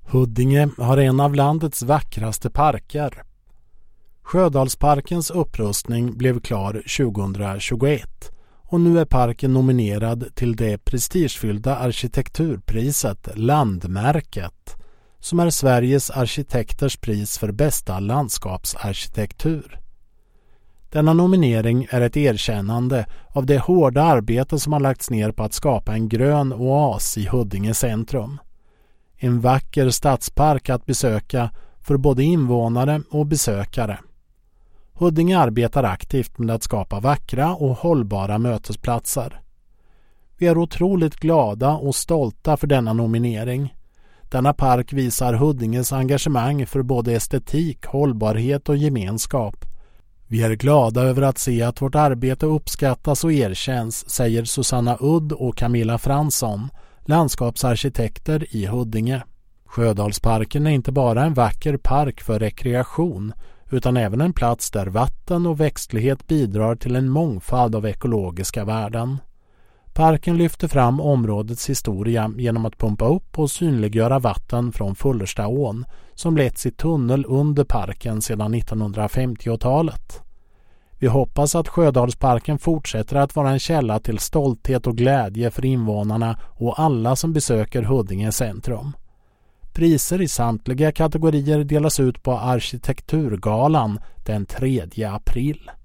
Huddinge har en av landets vackraste parker. Sjödalsparkens upprustning blev klar 2021 och nu är parken nominerad till det prestigefyllda arkitekturpriset Landmärket, som är Sveriges arkitekters pris för bästa landskapsarkitektur. Denna nominering är ett erkännande av det hårda arbete som har lagts ner på att skapa en grön oas i Huddinge centrum. En vacker stadspark att besöka för både invånare och besökare. Huddinge arbetar aktivt med att skapa vackra och hållbara mötesplatser. Vi är otroligt glada och stolta för denna nominering. Denna park visar Huddinges engagemang för både estetik, hållbarhet och gemenskap. Vi är glada över att se att vårt arbete uppskattas och erkänns, säger Susanna Udd och Camilla Fransson, landskapsarkitekter i Huddinge. Sjödalsparken är inte bara en vacker park för rekreation, utan även en plats där vatten och växtlighet bidrar till en mångfald av ekologiska värden. Parken lyfter fram områdets historia genom att pumpa upp och synliggöra vatten från Fullerstaån som letts i tunnel under parken sedan 1950-talet. Vi hoppas att Sjödalsparken fortsätter att vara en källa till stolthet och glädje för invånarna och alla som besöker Huddinge centrum. Priser i samtliga kategorier delas ut på Arkitekturgalan den 3 april.